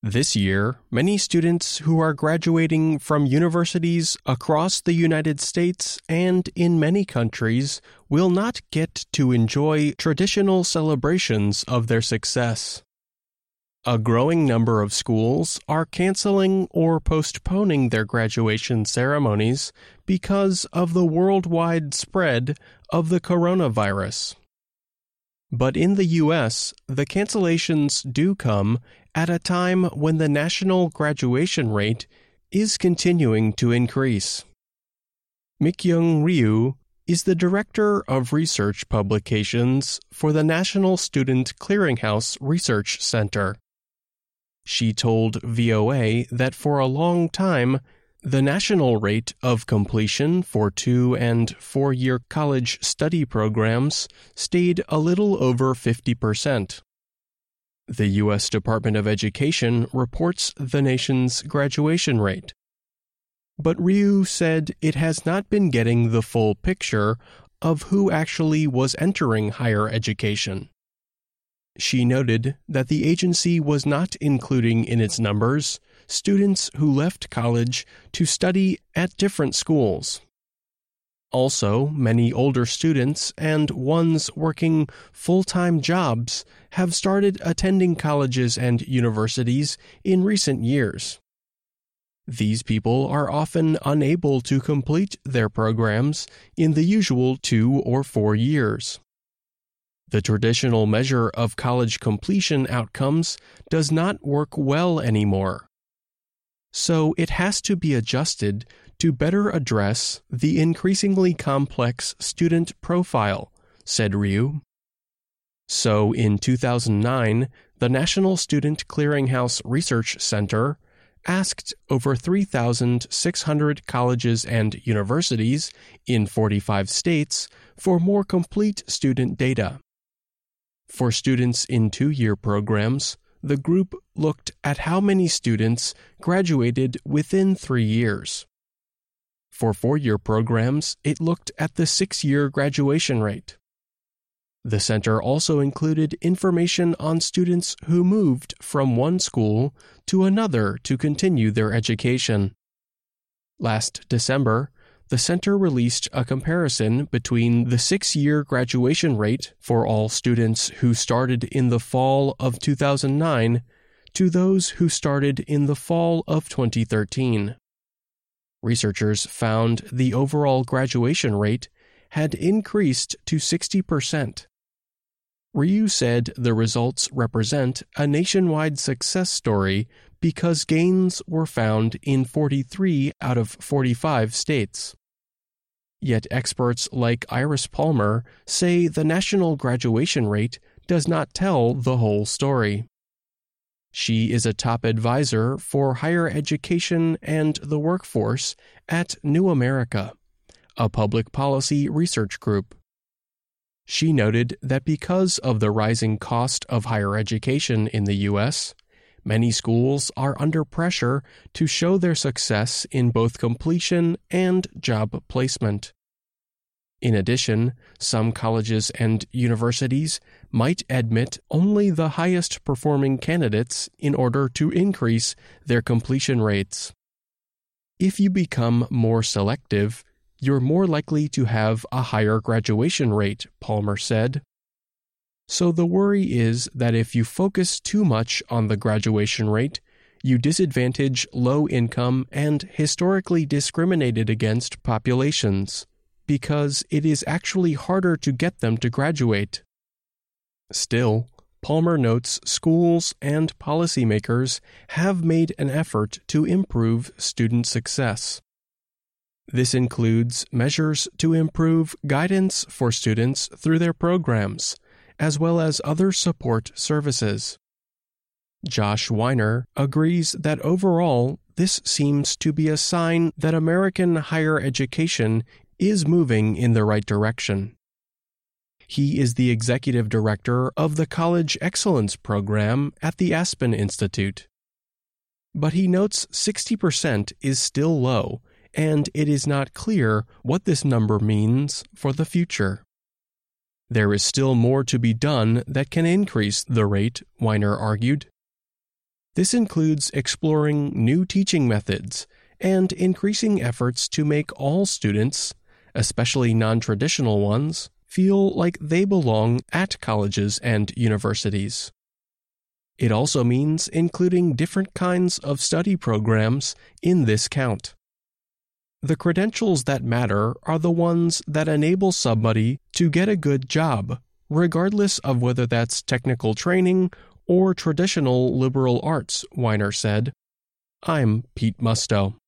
This year, many students who are graduating from universities across the United States and in many countries will not get to enjoy traditional celebrations of their success. A growing number of schools are canceling or postponing their graduation ceremonies because of the worldwide spread of the coronavirus. But in the U.S., the cancellations do come at a time when the national graduation rate is continuing to increase. Mikyoung Ryu is the Director of Research Publications for the National Student Clearinghouse Research Center. She told VOA that for a long time, the national rate of completion for 2- and 4-year college study programs stayed a little over 50%. The U.S. Department of Education reports the nation's graduation rate. But Ryu said it has not been getting the full picture of who actually was entering higher education. She noted that the agency was not including in its numbers students who left college to study at different schools. Also, many older students and ones working full-time jobs have started attending colleges and universities in recent years. These people are often unable to complete their programs in the usual 2 or 4 years. The traditional measure of college completion outcomes does not work well anymore. So it has to be adjusted to better address the increasingly complex student profile, said Ryu. So in 2009, the National Student Clearinghouse Research Center asked over 3,600 colleges and universities in 45 states for more complete student data. For students in 2-year programs, the group looked at how many students graduated within 3 years. For 4-year programs, it looked at the 6-year graduation rate. The center also included information on students who moved from one school to another to continue their education. Last December, the center released a comparison between the 6-year graduation rate for all students who started in the fall of 2009 to those who started in the fall of 2013. Researchers found the overall graduation rate had increased to 60%. Ryu said the results represent a nationwide success story because gains were found in 43 out of 45 states. Yet experts like Iris Palmer say the national graduation rate does not tell the whole story. She is a top advisor for higher education and the workforce at New America, a public policy research group. She noted that because of the rising cost of higher education in the U.S., many schools are under pressure to show their success in both completion and job placement. In addition, some colleges and universities might admit only the highest performing candidates in order to increase their completion rates. If you become more selective, you're more likely to have a higher graduation rate, Palmer said. So the worry is that if you focus too much on the graduation rate, you disadvantage low-income and historically discriminated against populations, because it is actually harder to get them to graduate. Still, Palmer notes schools and policymakers have made an effort to improve student success. This includes measures to improve guidance for students through their programs, as well as other support services. Josh Weiner agrees that overall, this seems to be a sign that American higher education is moving in the right direction. He is the executive director of the College Excellence Program at the Aspen Institute. But he notes 60% is still low, and it is not clear what this number means for the future. There is still more to be done that can increase the rate, Weiner argued. This includes exploring new teaching methods and increasing efforts to make all students, especially non-traditional ones, feel like they belong at colleges and universities. It also means including different kinds of study programs in this count. The credentials that matter are the ones that enable somebody to get a good job, regardless of whether that's technical training or traditional liberal arts, Weiner said. I'm Pete Musto.